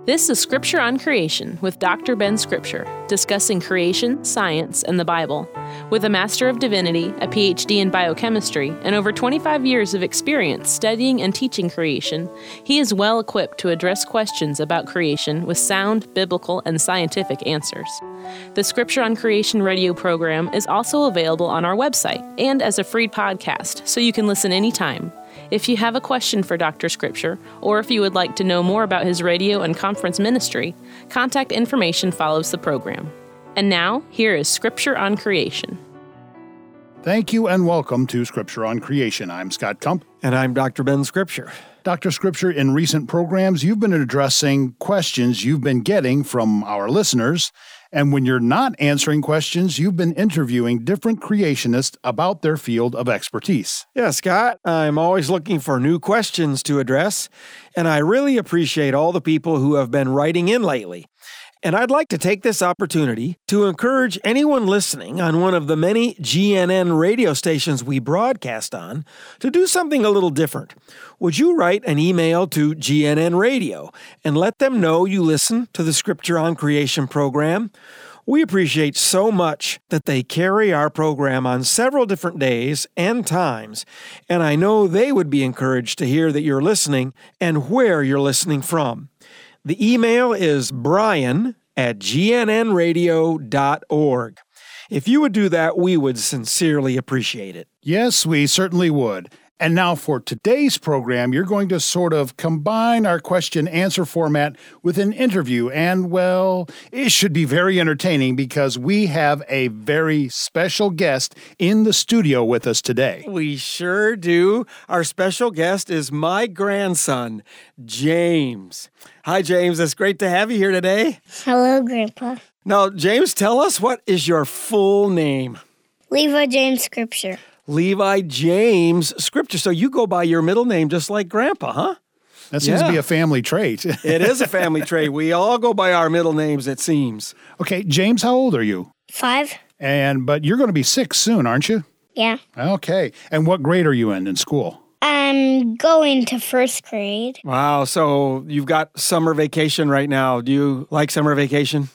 This is Scripture on Creation with Dr. Ben Scripture, discussing creation, science, and the Bible. With a Master of Divinity, a PhD in biochemistry, and over 25 years of experience studying and teaching creation, he is well equipped to address questions about creation with sound, biblical, and scientific answers. The Scripture on Creation radio program is also available on our website and as a free podcast, so you can listen anytime. If you have a question for Dr. Scripture, or if you would like to know more about his radio and conference ministry, contact information follows the program. And now, here is Scripture on Creation. Thank you and welcome to Scripture on Creation. I'm Scott Kump. And I'm Dr. Ben Scripture. Dr. Scripture, in recent programs, you've been addressing questions you've been getting from our listeners. And when you're not answering questions, you've been interviewing different creationists about their field of expertise. Yeah, Scott, I'm always looking for new questions to address, and I really appreciate all the people who have been writing in lately. And I'd like to take this opportunity to encourage anyone listening on one of the many GNN radio stations we broadcast on to do something a little different. Would you write an email to GNN Radio and let them know you listen to the Scripture on Creation program? We appreciate so much that they carry our program on several different days and times, and I know they would be encouraged to hear that you're listening and where you're listening from. The email is brian@gnnradio.org. If you would do that, we would sincerely appreciate it. Yes, we certainly would. And now for today's program, you're going to sort of combine our question-answer format with an interview. And, well, it should be very entertaining because we have a very special guest in the studio with us today. We sure do. Our special guest is my grandson, James. Hi, James. It's great to have you here today. Hello, Grandpa. Now, James, tell us, what is your full name? Levi James Scripture. Levi James Scripture. So you go by your middle name just like Grandpa, huh? That seems to be a family trait. It is a family trait. We all go by our middle names, it seems. Okay, James, how old are you? 5. But you're going to be 6 soon, aren't you? Yeah. Okay. And what grade are you in school? I'm going to 1st grade. Wow, so you've got summer vacation right now. Do you like summer vacation?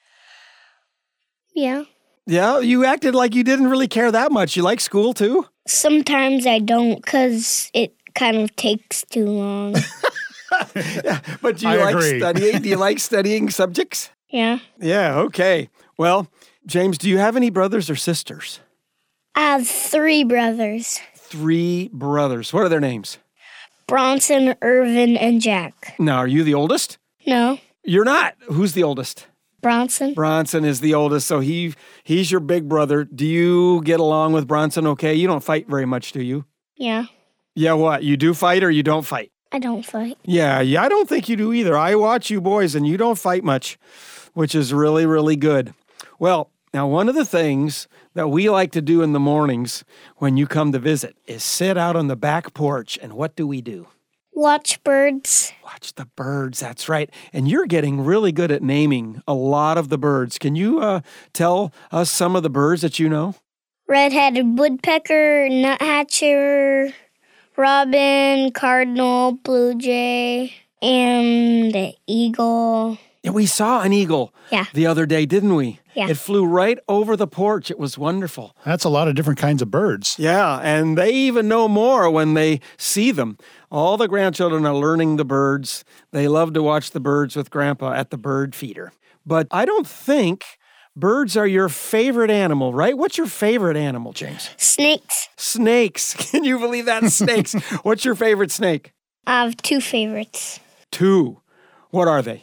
Yeah. Yeah, you acted like you didn't really care that much. You like school too? Sometimes I don't because it kind of takes too long. Yeah, but do you like studying? Do you like studying subjects? Yeah. Yeah, okay. Well, James, do you have any brothers or sisters? I have 3 brothers. 3 brothers. What are their names? Bronson, Irvin, and Jack. Now, are you the oldest? No. You're not. Who's the oldest? Bronson. Bronson is the oldest, so he's your big brother. Do you get along with Bronson okay? You don't fight very much, do you? Yeah. Yeah, what? You do fight or you don't fight? I don't fight. Yeah, I don't think you do either. I watch you boys and you don't fight much, which is really, really good. Well, now one of the things that we like to do in the mornings when you come to visit is sit out on the back porch, and what do we do? Watch birds. Watch the birds, that's right. And you're getting really good at naming a lot of the birds. Can you tell us some of the birds that you know? Red-headed woodpecker, nuthatcher, robin, cardinal, blue jay, and the eagle. Yeah, we saw an eagle the other day, didn't we? Yeah. It flew right over the porch. It was wonderful. That's a lot of different kinds of birds. Yeah, and they even know more when they see them. All the grandchildren are learning the birds. They love to watch the birds with Grandpa at the bird feeder. But I don't think birds are your favorite animal, right? What's your favorite animal, James? Snakes. Snakes. Can you believe that? Snakes. What's your favorite snake? I have 2 favorites. 2. What are they?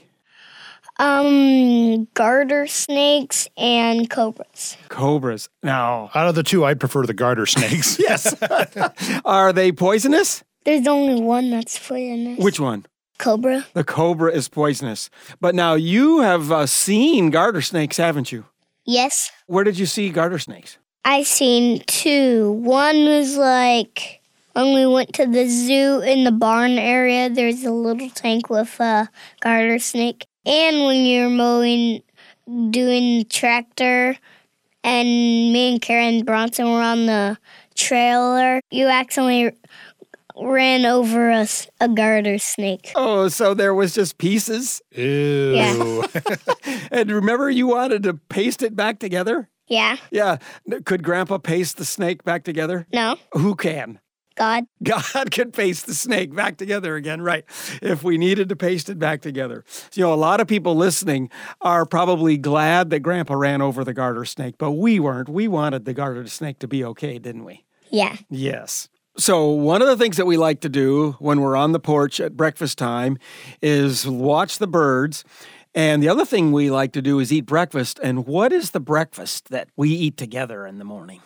Garter snakes and cobras. Cobras. Now, Out of the 2, I'd prefer the garter snakes. yes. Are they poisonous? There's only one that's poisonous. Which one? Cobra. The cobra is poisonous. But now you have seen garter snakes, haven't you? Yes. Where did you see garter snakes? I seen 2. One was like when we went to the zoo in the barn area. There's a little tank with a garter snake. And when you're doing tractor, and me and Karen Bronson were on the trailer, you accidentally ran over a garter snake. Oh, so there was just pieces? Ew. Yeah. And remember you wanted to paste it back together? Yeah. Yeah. Could Grandpa paste the snake back together? No. Who can? God. God could paste the snake back together again, right? If we needed to paste it back together. So, a lot of people listening are probably glad that Grandpa ran over the garter snake, but we weren't. We wanted the garter snake to be okay, didn't we? Yeah. Yes. So one of the things that we like to do when we're on the porch at breakfast time is watch the birds. And the other thing we like to do is eat breakfast. And what is the breakfast that we eat together in the morning?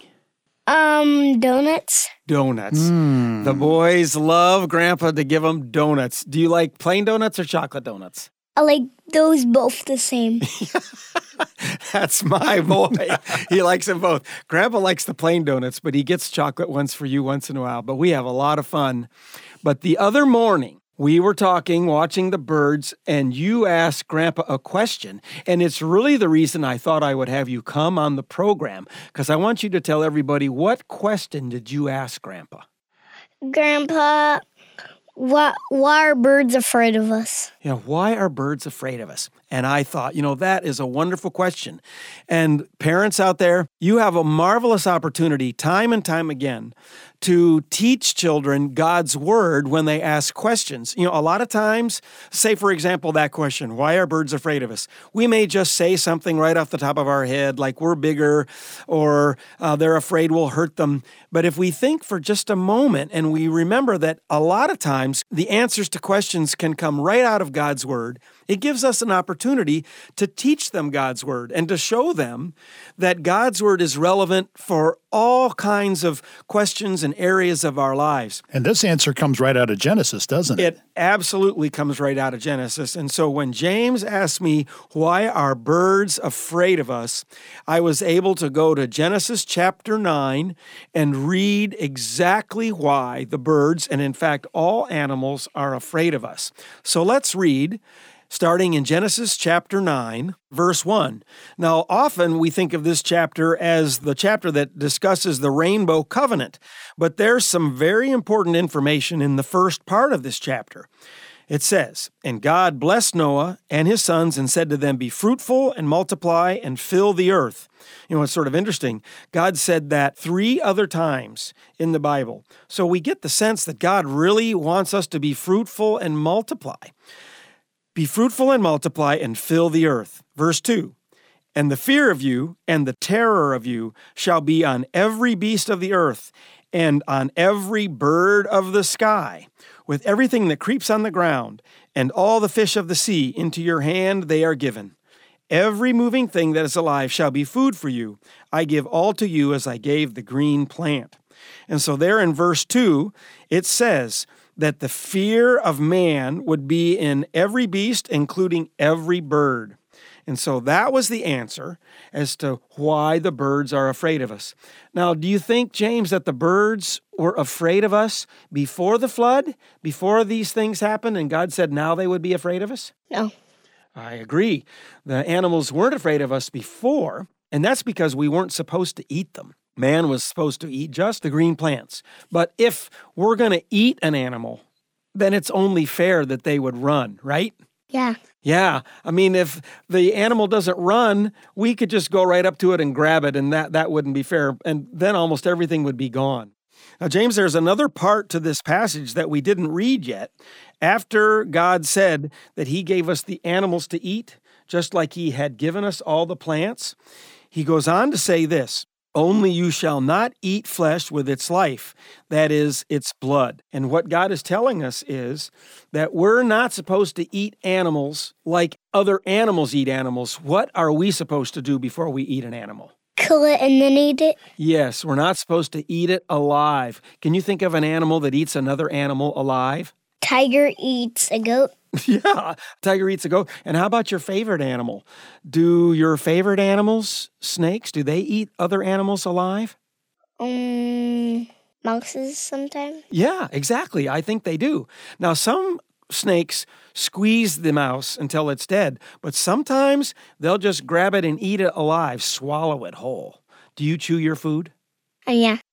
Donuts. Donuts. The boys love Grandpa to give them donuts. Do you like plain donuts or chocolate donuts? I like those both the same. That's my boy. He likes them both. Grandpa likes the plain donuts, but he gets chocolate ones for you once in a while. But we have a lot of fun. But the other morning, we were talking, watching the birds, and you asked Grandpa a question. And it's really the reason I thought I would have you come on the program, because I want you to tell everybody, what question did you ask Grandpa? Grandpa, why are birds afraid of us? Yeah, why are birds afraid of us? And I thought, that is a wonderful question. And parents out there, you have a marvelous opportunity time and time again to teach children God's word when they ask questions. A lot of times, say, for example, that question, why are birds afraid of us? We may just say something right off the top of our head, like we're bigger or they're afraid we'll hurt them. But if we think for just a moment and we remember that a lot of times the answers to questions can come right out of God's word, it gives us an opportunity to teach them God's word and to show them that God's word is relevant for all kinds of questions and areas of our lives. And this answer comes right out of Genesis, doesn't it? It absolutely comes right out of Genesis. And so when James asked me, why are birds afraid of us? I was able to go to Genesis chapter 9 and read exactly why the birds, and in fact all animals, are afraid of us. So let's read, starting in Genesis chapter 9, verse 1. Now, often we think of this chapter as the chapter that discusses the rainbow covenant, but there's some very important information in the first part of this chapter. It says, and God blessed Noah and his sons and said to them, be fruitful and multiply and fill the earth. It's sort of interesting. God said that 3 other times in the Bible. So we get the sense that God really wants us to be fruitful and multiply. Be fruitful and multiply and fill the earth. Verse 2, and the fear of you and the terror of you shall be on every beast of the earth and on every bird of the sky, with everything that creeps on the ground, and all the fish of the sea into your hand they are given. Every moving thing that is alive shall be food for you. I give all to you as I gave the green plant. And so there in verse 2, it says that the fear of man would be in every beast, including every bird. And so that was the answer as to why the birds are afraid of us. Now, do you think, James, that the birds were afraid of us before the flood, before these things happened, and God said now they would be afraid of us? No. I agree. The animals weren't afraid of us before, and that's because we weren't supposed to eat them. Man was supposed to eat just the green plants. But if we're going to eat an animal, then it's only fair that they would run, right? Yeah. Yeah. I mean, if the animal doesn't run, we could just go right up to it and grab it, and that wouldn't be fair. And then almost everything would be gone. Now, James, there's another part to this passage that we didn't read yet. After God said that he gave us the animals to eat, just like he had given us all the plants, he goes on to say this, only you shall not eat flesh with its life, that is, its blood. And what God is telling us is that we're not supposed to eat animals like other animals eat animals. What are we supposed to do before we eat an animal? Kill it and then eat it? Yes, we're not supposed to eat it alive. Can you think of an animal that eats another animal alive? Tiger eats a goat. Yeah, tiger eats a goat. And how about your favorite animal? Do your favorite animals, snakes, do they eat other animals alive? Mouses sometimes. Yeah, exactly. I think they do. Now, some snakes squeeze the mouse until it's dead, but sometimes they'll just grab it and eat it alive, swallow it whole. Do you chew your food? Yeah.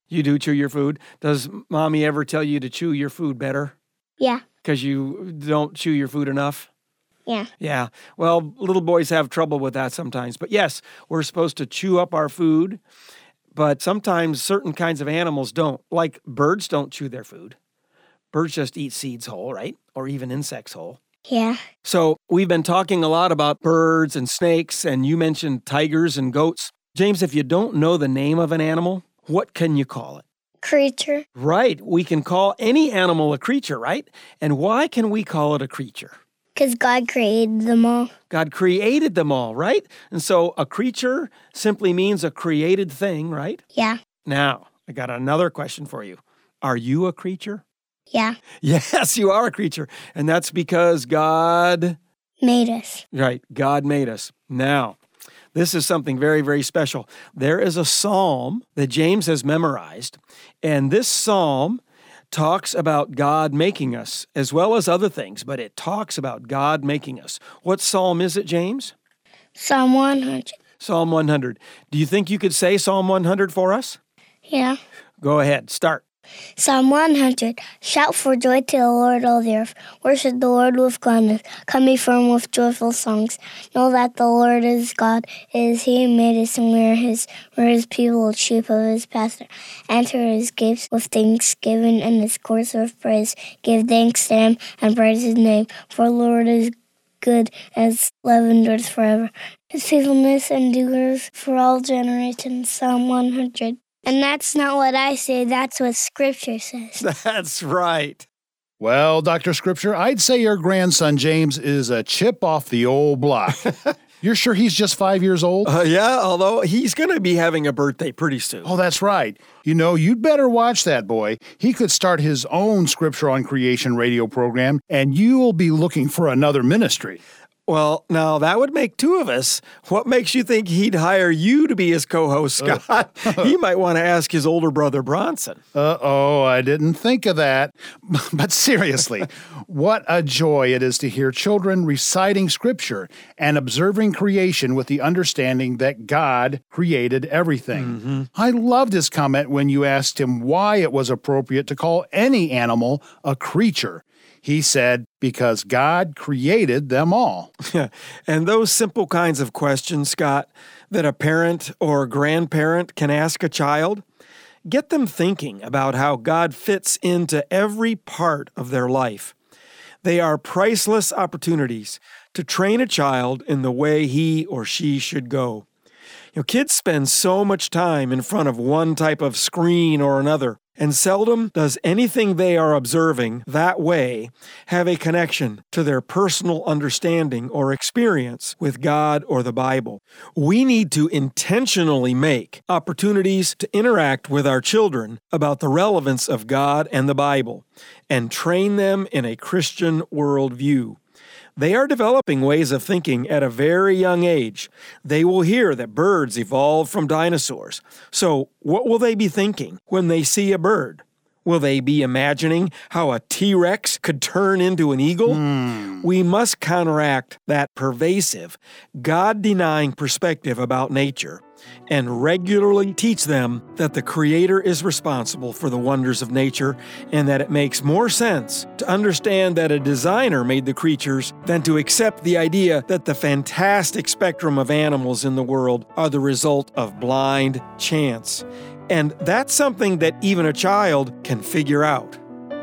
You do chew your food. Does Mommy ever tell you to chew your food better? Yeah. Because you don't chew your food enough? Yeah. Yeah. Well, little boys have trouble with that sometimes. But yes, we're supposed to chew up our food, but sometimes certain kinds of animals don't. Like birds don't chew their food. Birds just eat seeds whole, right? Or even insects whole. Yeah. So we've been talking a lot about birds and snakes, and you mentioned tigers and goats. James, if you don't know the name of an animal, what can you call it? Creature. Right. We can call any animal a creature, right? And why can we call it a creature? Because God created them all. God created them all, right? And so a creature simply means a created thing, right? Yeah. Now, I got another question for you. Are you a creature? Yeah. Yes, you are a creature. And that's because God made us. Right. God made us. Now, this is something very, very special. There is a psalm that James has memorized, and this psalm talks about God making us as well as other things, but it talks about God making us. What psalm is it, James? Psalm 100. Psalm 100. Do you think you could say Psalm 100 for us? Yeah. Go ahead. Start. Psalm 100. Shout for joy to the Lord, all the earth. Worship the Lord with gladness. Come before him with joyful songs. Know that the Lord is God. It is he who made us, and we're his people, sheep of his pasture. Enter his gates with thanksgiving and his courts with praise. Give thanks to him and praise his name. For the Lord is good, and his love endures forever. His faithfulness endures for all generations. Psalm 100. And that's not what I say, that's what Scripture says. That's right. Well, Dr. Scripture, I'd say your grandson James is a chip off the old block. You're sure he's just 5 years old? Yeah, although he's going to be having a birthday pretty soon. Oh, that's right. You know, you'd better watch that boy. He could start his own Scripture on Creation radio program, and you'll be looking for another ministry. Well, now that would make two of us. What makes you think he'd hire you to be his co-host, Scott? He might want to ask his older brother, Bronson. Uh-oh, I didn't think of that. But seriously, what a joy it is to hear children reciting Scripture and observing creation with the understanding that God created everything. Mm-hmm. I loved his comment when you asked him why it was appropriate to call any animal a creature. He said, because God created them all. And those simple kinds of questions, Scott, that a parent or a grandparent can ask a child, get them thinking about how God fits into every part of their life. They are priceless opportunities to train a child in the way he or she should go. You know, kids spend so much time in front of one type of screen or another, and seldom does anything they are observing that way have a connection to their personal understanding or experience with God or the Bible. We need to intentionally make opportunities to interact with our children about the relevance of God and the Bible, and train them in a Christian worldview. They are developing ways of thinking at a very young age. They will hear that birds evolved from dinosaurs. So what will they be thinking when they see a bird? Will they be imagining how a T-Rex could turn into an eagle? We must counteract that pervasive, God-denying perspective about nature and regularly teach them that the Creator is responsible for the wonders of nature and that it makes more sense to understand that a designer made the creatures than to accept the idea that the fantastic spectrum of animals in the world are the result of blind chance. And that's something that even a child can figure out.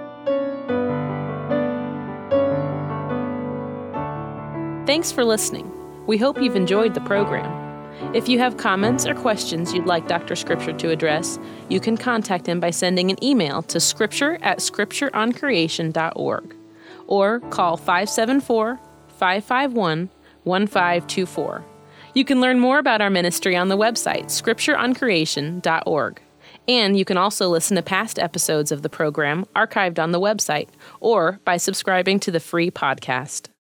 Thanks for listening. We hope you've enjoyed the program. If you have comments or questions you'd like Dr. Scripture to address, you can contact him by sending an email to scripture@scriptureoncreation.org or call 574-551-1524. You can learn more about our ministry on the website, scriptureoncreation.org. And you can also listen to past episodes of the program archived on the website or by subscribing to the free podcast.